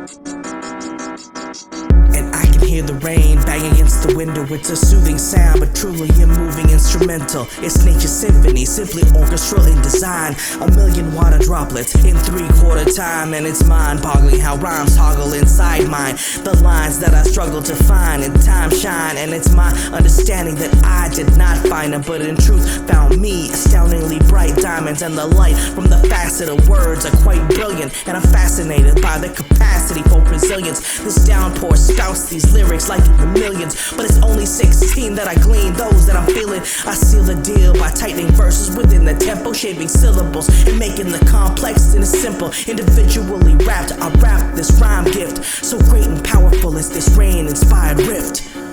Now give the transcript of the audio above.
And I can hear the rain bang against the window. It's a soothing sound, but truly a moving instrumental. It's nature's symphony, simply orchestral in design. 1,000,000 water droplets in 3/4 time. And it's mind-boggling how rhymes toggle inside mine. The lines that I struggle to find in time shine. And it's my understanding that I did not find them, but in truth found me. Astoundingly bright diamonds, and the light from the facet of words are quite brilliant. And I'm fascinated by the capacity for resilience. This downpour spouts these lyrics like the millions, but it's only 16 that I glean, those that I'm feeling. I seal the deal by tightening verses within the tempo, shaping syllables and making the complex into simple. Individually wrapped, I wrap this rhyme gift, so great and powerful is this rain-inspired rift.